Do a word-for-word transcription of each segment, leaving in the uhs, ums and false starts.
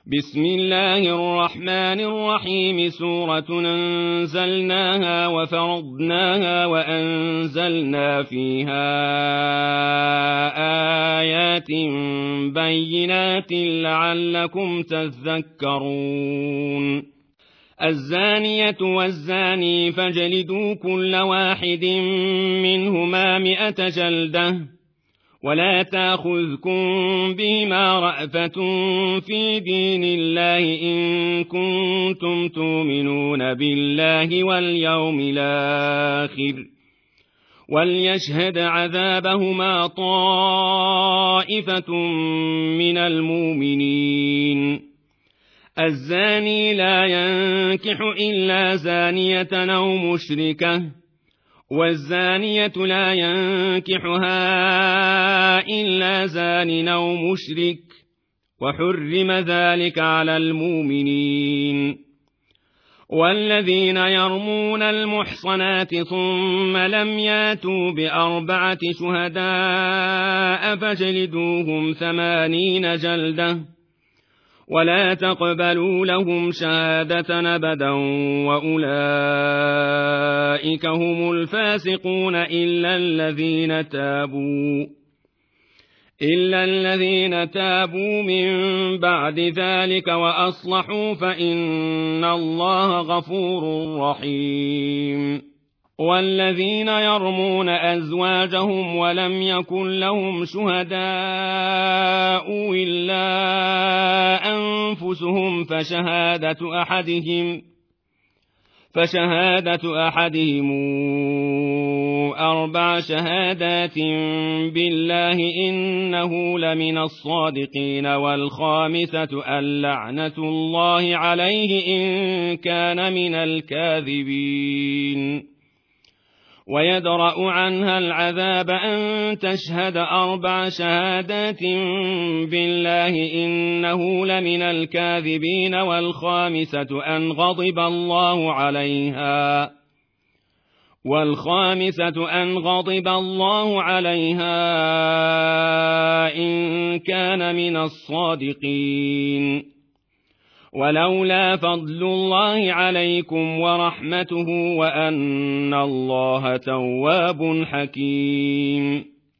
بسم الله الرحمن الرحيم سورة أنزلناها وفرضناها وأنزلنا فيها آيات بينات لعلكم تذكرون الزانية والزاني فاجلدوا كل واحد منهما مئة جلدة ولا تأخذكم بهما رأفة في دين الله إن كنتم تؤمنون بالله واليوم الآخر وليشهد عذابهما طائفة من المؤمنين الزاني لا ينكح إلا زانية أو مشركة والزانية لا ينكحها إلا زان أو مشرك وحرم ذلك على المؤمنين والذين يرمون المحصنات ثم لم ياتوا بأربعة شهداء فاجلدوهم ثمانين جلدة ولا تقبلوا لهم شهادة أبدا وأولئك هم الفاسقون إلا الذين تابوا إلا الذين تابوا من بعد ذلك وأصلحوا فإن الله غفور رحيم والذين يرمون أزواجهم ولم يكن لهم شهداء إلا أنفسهم فشهادة أحدهم فشهادة أحدهم أربع شهادات بالله إنه لمن الصادقين والخامسة اللعنة الله عليه إن كان من الكاذبين ويدرأ عنها العذاب أن تشهد أربع شهادات بالله إنه لمن الكاذبين والخامسة أن غضب الله عليها والخامسة أن غضب الله عليها إن كان من الصادقين ولولا فضل الله عليكم ورحمته وأن الله تواب حكيم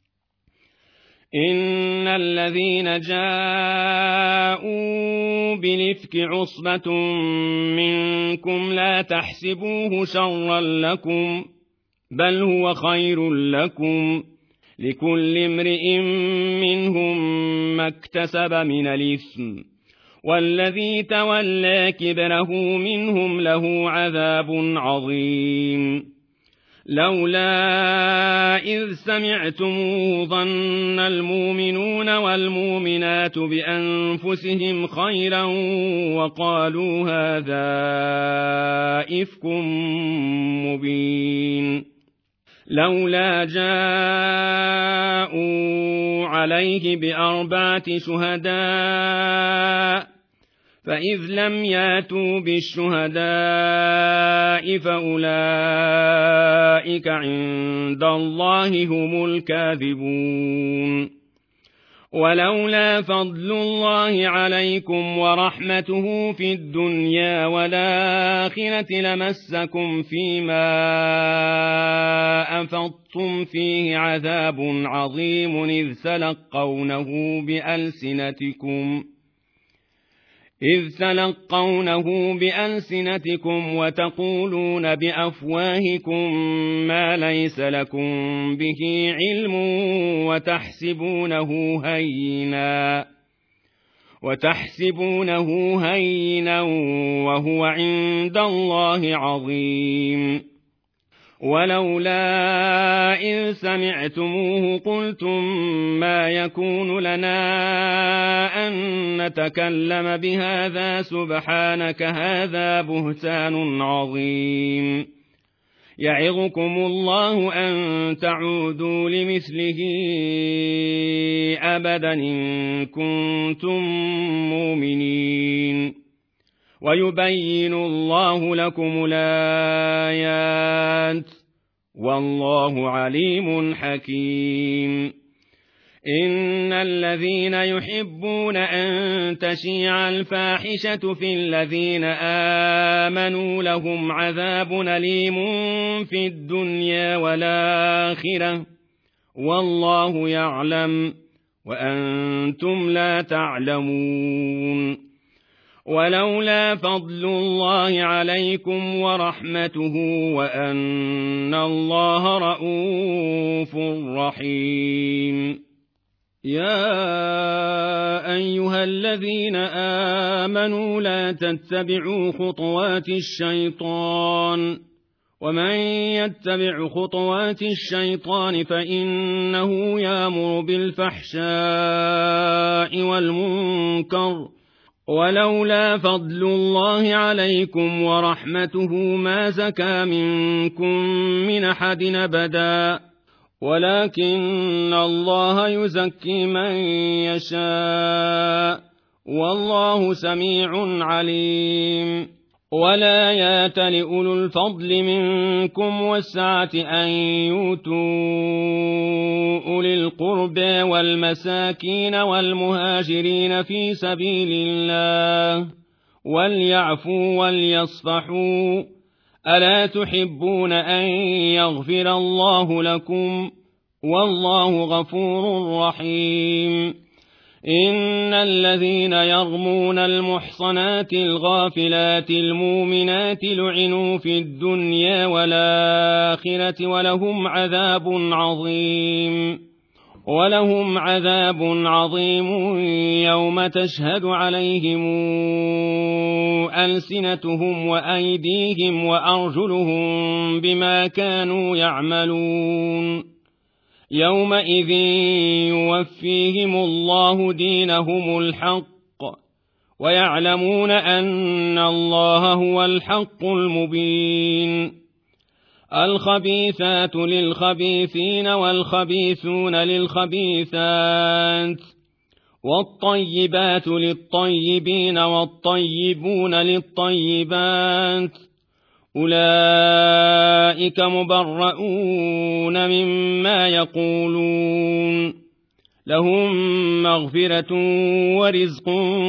إن الذين جاءوا بالإفك عصبة منكم لا تحسبوه شرا لكم بل هو خير لكم لكل امرئ منهم ما اكتسب من الإثم والذي تولى كبره منهم له عذاب عظيم لولا إذ سمعتموه ظن المؤمنون والمؤمنات بأنفسهم خيرا وقالوا هذا إفك مبين لولا جاءوا عليه بأربعة شهداء فإذ لم ياتوا بالشهداء فأولئك عند الله هم الكاذبون ولولا فضل الله عليكم ورحمته في الدنيا والآخرة لمسكم فيما أفضتم فيه عذاب عظيم إذ تلقونه بألسنتكم إذ تلقونه بألسنتكم وتقولون بأفواهكم ما ليس لكم به علم وتحسبونه هينا وتحسبونه هينا وهو عند الله عظيم ولولا إذ سمعتموه قلتم ما يكون لنا أن نتكلم بهذا سبحانك هذا بهتان عظيم يعظكم الله أن تعودوا لمثله أبدا إن كنتم مؤمنين ويبين الله لكم الآيات والله عليم حكيم إن الذين يحبون أن تشيع الفاحشة في الذين آمنوا لهم عذاب أليم في الدنيا والآخرة والله يعلم وأنتم لا تعلمون. ولولا فضل الله عليكم ورحمته وأن الله رءوف رحيم. يا أيها الذين آمنوا لا تتبعوا خطوات الشيطان ومن يتبع خطوات الشيطان فإنه يأمر بالفحشاء والمنكر ولولا فضل الله عليكم ورحمته ما زكى منكم من أحد أبدا ولكن الله يزكي من يشاء والله سميع عليم. ولا يات لأولو الفضل منكم والسعة أن يؤتوا أولي القربى والمساكين والمهاجرين في سبيل الله وليعفوا وليصفحوا ألا تحبون أن يغفر الله لكم والله غفور رحيم. إن الذين يرمون المحصنات الغافلات المؤمنات لعنوا في الدنيا والآخرة ولهم عذاب عظيم ولهم عذاب عظيم يوم تشهد عليهم ألسنتهم وأيديهم وأرجلهم بما كانوا يعملون. يومئذ يوفيهم الله دينهم الحق ويعلمون أن الله هو الحق المبين. الخبيثات للخبيثين والخبيثون للخبيثات والطيبات للطيبين والطيبون للطيبات أولئك مبرؤون مما يقولون لهم مغفرة ورزق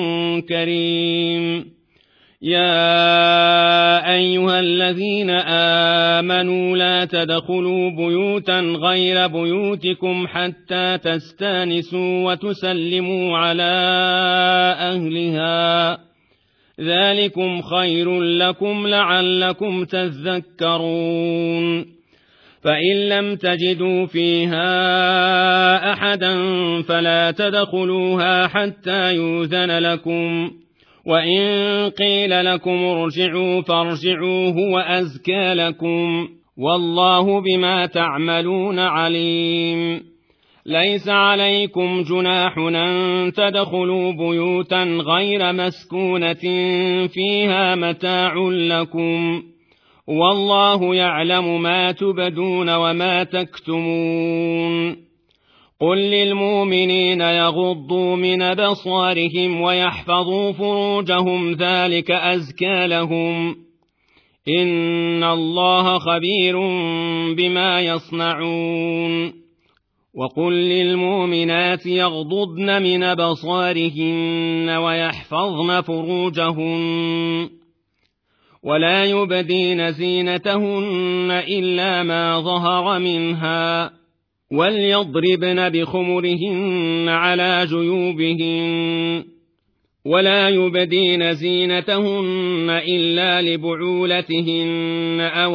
كريم. يا أيها الذين آمنوا لا تدخلوا بيوتا غير بيوتكم حتى تستانسوا وتسلموا على أهلها ذلكم خير لكم لعلكم تذكرون. فإن لم تجدوا فيها أحدا فلا تدخلوها حتى يؤذن لكم وإن قيل لكم ارجعوا فارجعوا هو أزكى لكم والله بما تعملون عليم. ليس عليكم جناح أن تدخلوا بيوتا غير مسكونة فيها متاع لكم والله يعلم ما تبدون وما تكتمون. قل للمؤمنين يغضوا من أبصارهم ويحفظوا فروجهم ذلك أزكى لهم إن الله خبير بما يصنعون. وقل للمؤمنات يغضضن من أبصارهن ويحفظن فروجهن ولا يبدين زينتهن إلا ما ظهر منها وليضربن بخمرهن على جيوبهن ولا يبدين زينتهن إلا لبعولتهن أو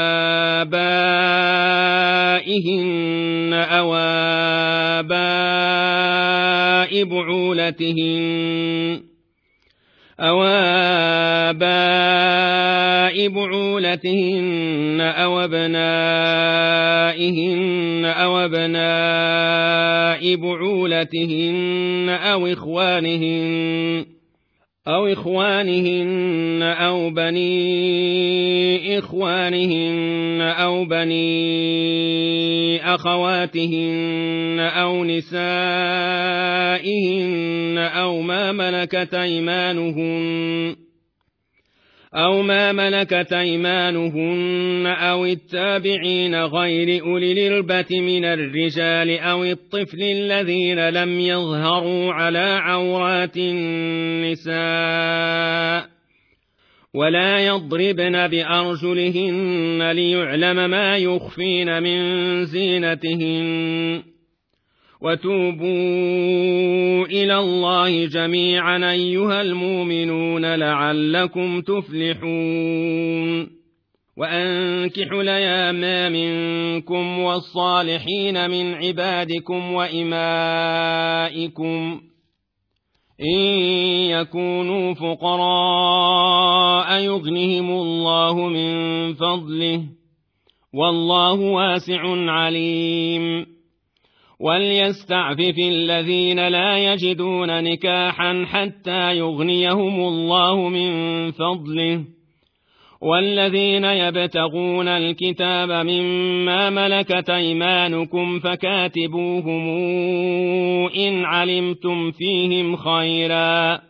آبائهن أو آباء بعولتهن أو آباء بعولتهن أو أبنائهن أو أبناء بعولتهن أو إخوانهن أو إخوانهن أو بني إخوانهن أو بني أخواتهن أو نسائهن أو ما ملكت أيمانهن أو ما ملكت أيمانهن أو التابعين غير أولي الإربة من الرجال أو الطفل الذين لم يظهروا على عورات النساء ولا يضربن بأرجلهن ليعلم ما يخفين من زينتهن وتوبوا إلى الله جميعا أيها المؤمنون لعلكم تفلحون وأنكحوا الأيام منكم والصالحين من عبادكم وإمائكم إن يكونوا فقراء يغنهم الله من فضله والله واسع عليم وليستعفف الذين لا يجدون نكاحا حتى يغنيهم الله من فضله والذين يبتغون الكتاب مما ملكت أيمانكم فكاتبوهم إن علمتم فيهم خيرا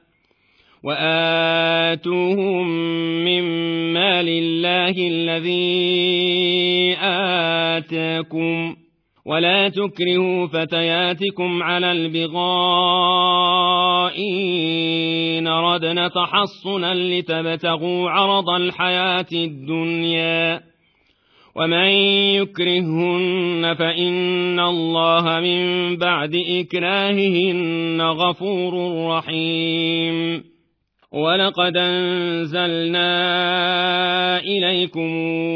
وآتوهم من مال الله الذي آتاكم ولا تكرهوا فتياتكم على البغاء إن أردنا تحصنا لتبتغوا عرض الحياة الدنيا ومن يكرهن فإن الله من بعد إكراههن غفور رحيم ولقد أنزلنا إليكم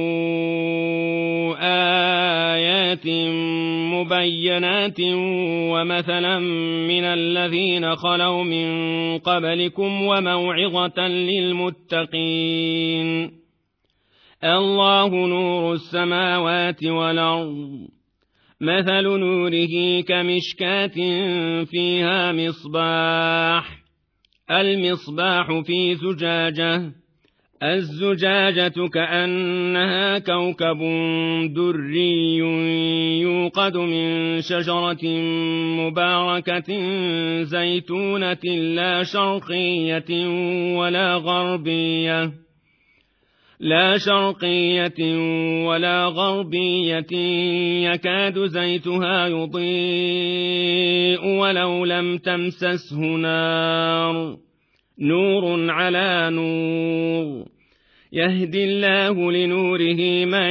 آيات مبينات ومثلا من الذين خلوا من قبلكم وموعظة للمتقين الله نور السماوات والأرض مثل نوره كمشكاة فيها مصباح المصباح في زجاجة الزجاجة كأنها كوكب دري يوقد من شجرة مباركة زيتونة لا شرقية ولا غربية لا شرقية ولا غربية يكاد زيتها يضيء ولو لم تمسسه نار نور على نور يهدي الله لنوره من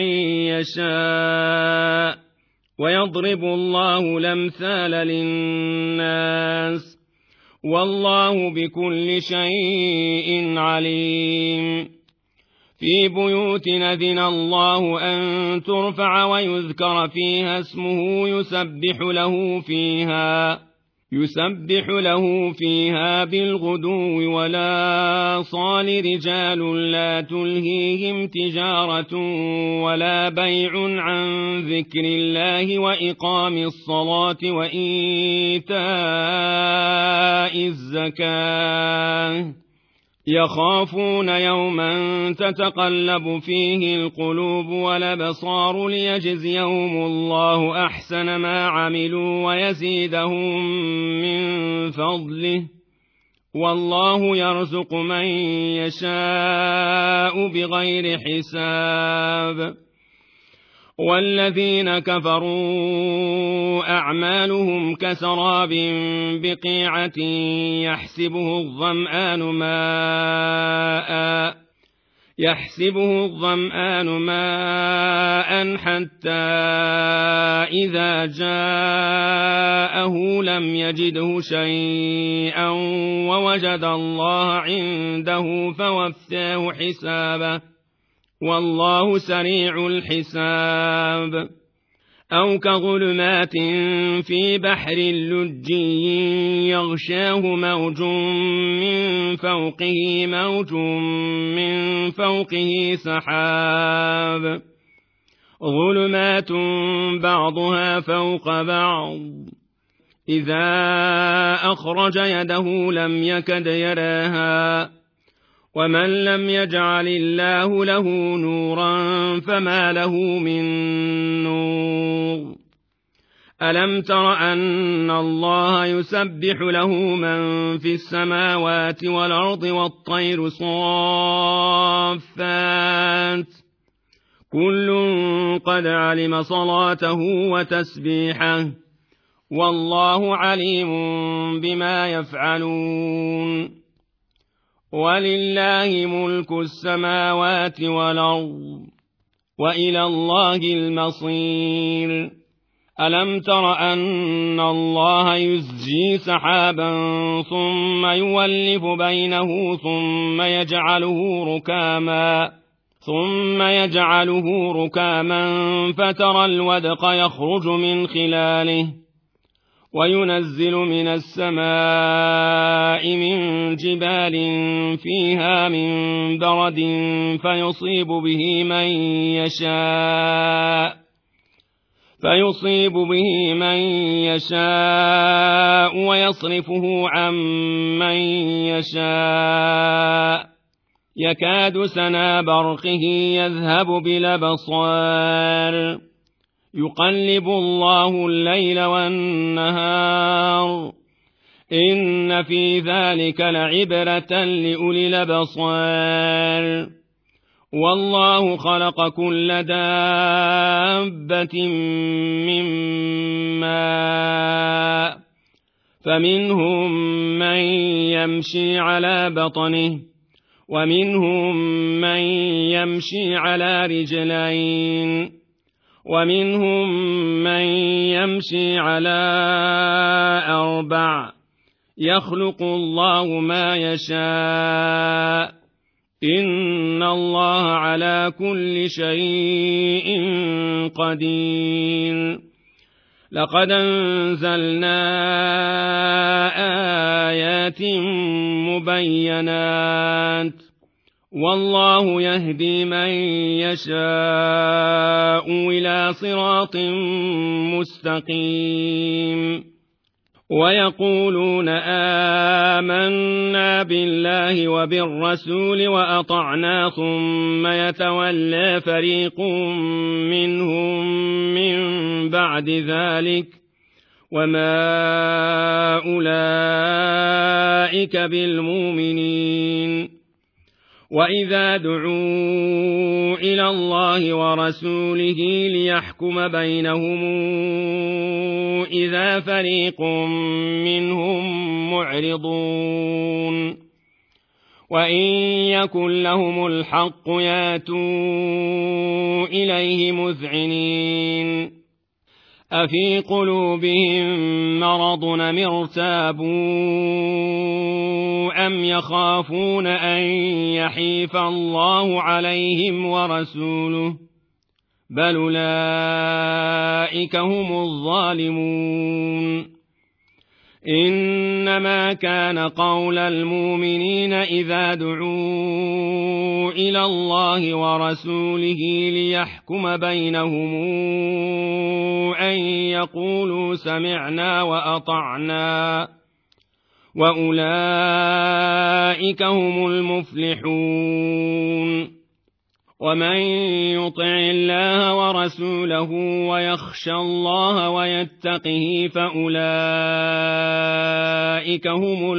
يشاء ويضرب الله الأمثال للناس والله بكل شيء عليم في بيوت أذن الله أن ترفع ويذكر فيها اسمه يسبح له فيها يسبح له فيها بالغدو ولا صال رجال لا تلهيهم تجارة ولا بيع عن ذكر الله وإقام الصلاة وإيتاء الزكاة يخافون يوما تتقلب فيه القلوب والأبصار ليجزيهم الله أحسن ما عملوا ويزيدهم من فضله والله يرزق من يشاء بغير حساب والذين كفروا أعمالهم كسراب بقيعة يحسبه الظمآن ماء يحسبه الظمآن ماء حتى إذا جاءه لم يجده شيئا ووجد الله عنده فوفاه حسابه والله سريع الحساب أو كظلمات في بحر لجي يغشاه موج من فوقه موج من فوقه سحاب ظلمات بعضها فوق بعض إذا أخرج يده لم يكد يراها ومن لم يجعل الله له نورا فما له من نور ألم تر أن الله يسبح له من في السماوات والأرض والطير صافات كل قد علم صلاته وتسبيحه والله عليم بما يفعلون ولله ملك السماوات والأرض وإلى الله المصير ألم تر أن الله يزجي سحابا ثم يولف بينه ثم يجعله ركاما ثم يجعله ركاما فترى الودق يخرج من خلاله وينزل من السماء من جبال فيها من برد فيصيب به من يشاء فيصيب به من يشاء ويصرفه عن من يشاء يكاد سنا برقه يذهب بالأبصار يقلب الله الليل والنهار إن في ذلك لعبرة لأولي الأبصار والله خلق كل دابة من ماء فمنهم من يمشي على بطنه ومنهم من يمشي على رجلين ومنهم من يمشي على أربع يخلق الله ما يشاء إن الله على كل شيء قدير لقد أنزلنا آيات مبينات والله يهدي من يشاء إلى صراط مستقيم ويقولون آمنا بالله وبالرسول وأطعنا ثم يتولى فريق منهم من بعد ذلك وما أولئك بالمؤمنين وإذا دعوا إلى الله ورسوله ليحكم بينهم إذا فريق منهم معرضون وإن يكن لهم الحق ياتوا إليه مذعنين أفي قلوبهم مرض أم ارتابوا أم يخافون أن يحيف الله عليهم ورسوله بل أولئك هم الظالمون إنما كان قول المؤمنين إذا دعوا إلى الله ورسوله ليحكم بينهم أن يقولوا سمعنا وأطعنا وأولئك هم المفلحون ومن يطع الله ورسوله ويخشى الله ويتقه فأولئك هم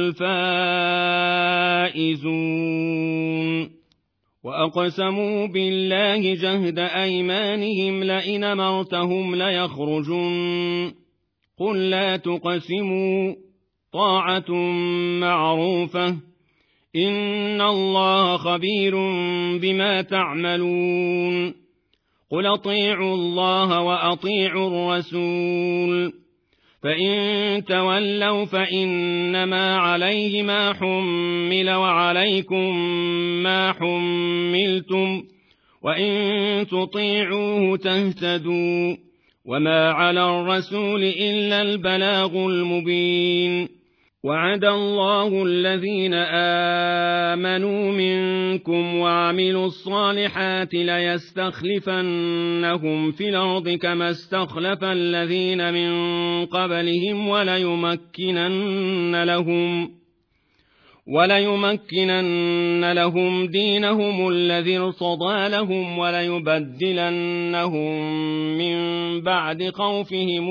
الفائزون وأقسموا بالله جهد أيمانهم لئن أمرتهم ليخرجون قل لا تقسموا طاعة معروفة إن الله خبير بما تعملون قل أطيعوا الله وأطيعوا الرسول فإن تولوا فإنما عليه ما حمل وعليكم ما حملتم وإن تطيعوه تهتدوا وما على الرسول إلا البلاغ المبين وعد الله الذين آمنوا منكم وعملوا الصالحات ليستخلفنهم في الأرض كما استخلف الذين من قبلهم وليمكنن لهم وليمكنن لهم دينهم الذي ارتضى لهم وليبدلنهم من بعد خوفهم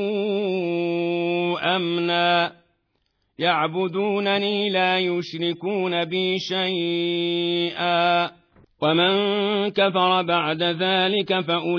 أمنا يعبدونني لا يشركون بي شيئا ومن كفر بعد ذلك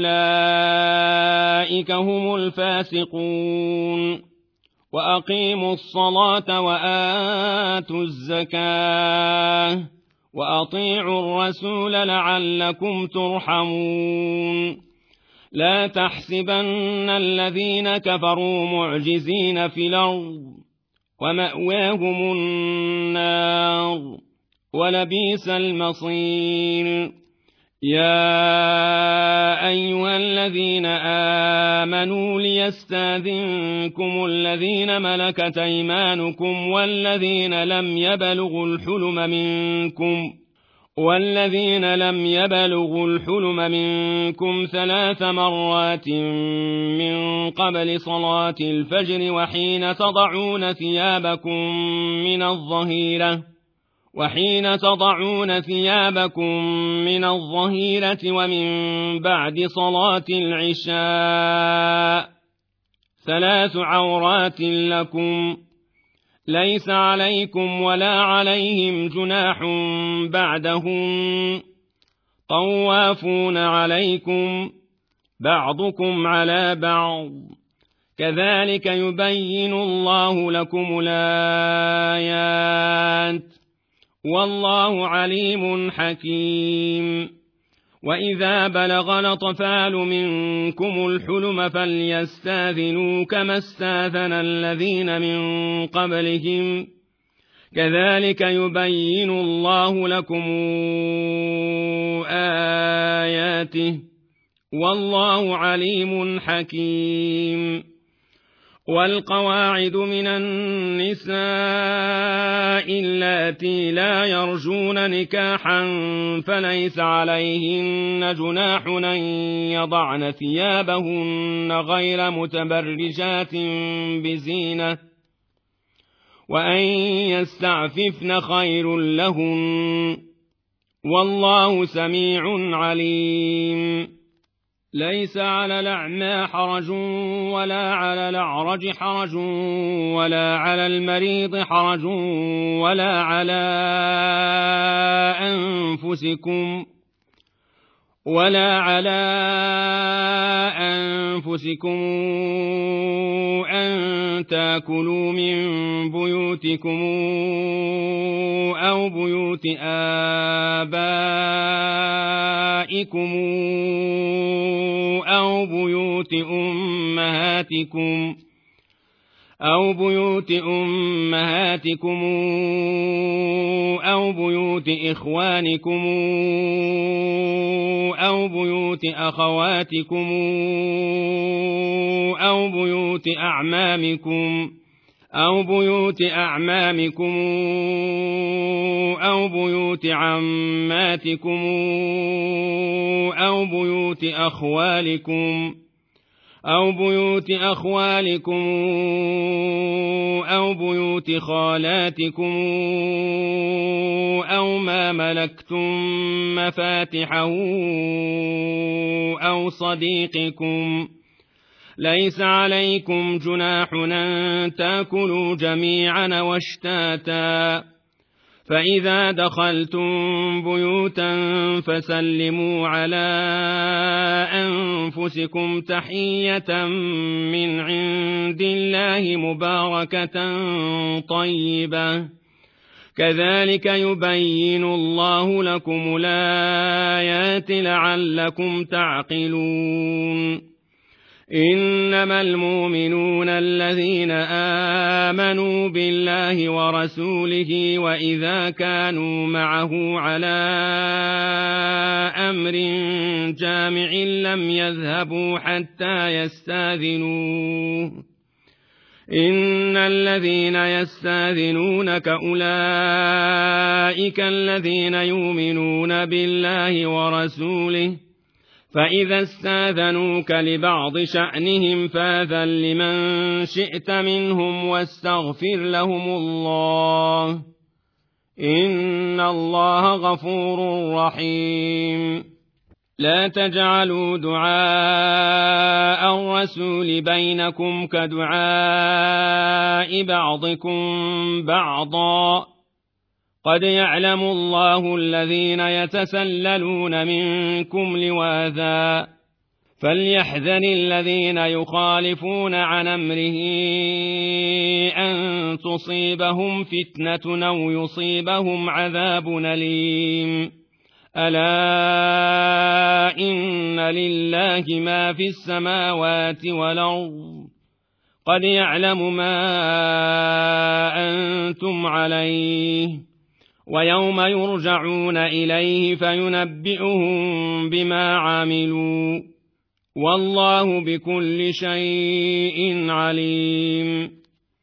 فأولئك هم الفاسقون وأقيموا الصلاة وآتوا الزكاة وأطيعوا الرسول لعلكم ترحمون لا تحسبن الذين كفروا معجزين في الأرض ومأواهم النار ولبئس المصير يا أيها الذين آمنوا ليستاذنكم الذين ملكت أيمانكم والذين لم يبلغوا الحلم منكم والذين لم يبلغوا الحلم منكم ثلاث مرات من قبل صلاة الفجر وحين تضعون ثيابكم من الظهيرة وحين تضعون ثيابكم من الظهيرة ومن بعد صلاة العشاء ثلاث عورات لكم ليس عليكم ولا عليهم جناح بعدهم طوافون عليكم بعضكم على بعض كذلك يبين الله لكم الآيات والله عليم حكيم وإذا بلغ الأطفال منكم الحلم فليستاذنوا كما استاذن الذين من قبلهم كذلك يبين الله لكم آياته والله عليم حكيم والقواعد من النساء اللاتي لا يرجون نكاحا فليس عليهن جناح أن يضعن ثيابهن غير متبرجات بزينة وأن يستعففن خير لهن والله سميع عليم ليس على الأعمى حرج ولا على الأعرج حرج ولا على المريض حرج ولا على أنفسكم ولا على أنفسكم أن تأكلوا من بيوتكم أو بيوت آبائكم أو بيوت أمهاتكم أو بيوت أمهاتكم أو بيوت إخوانكم أو بيوت أخواتكم أو بيوت أعمامكم أو بيوت أعمامكم أو بيوت عماتكم أو بيوت أخوالكم أو بيوت أخوالكم أو بيوت خالاتكم أو ما ملكتم مفاتحه أو صديقكم ليس عليكم جناح أن تأكلوا جميعا واشتاتا فإذا دخلتم بيوتا فسلموا على أنفسكم تحية من عند الله مباركة طيبة كذلك يبين الله لكم الآيات لعلكم تعقلون إنما المؤمنون الذين آمنوا بالله ورسوله وإذا كانوا معه على أمر جامع لم يذهبوا حتى يستاذنوه إن الذين يستاذنونك أولئك الذين يؤمنون بالله ورسوله فإذا استاذنوك لبعض شأنهم فاذن لمن شئت منهم واستغفر لهم الله إن الله غفور رحيم. لا تجعلوا دعاء الرسول بينكم كدعاء بعضكم بعضا قد يعلم الله الذين يتسللون منكم لواذا فليحذر الذين يخالفون عن أمره أن تصيبهم فتنة أو يصيبهم عذاب أليم. ألا إن لله ما في السماوات والأرض قد يعلم ما أنتم عليه ويوم يرجعون إليه فينبئهم بما عملوا والله بكل شيء عليم.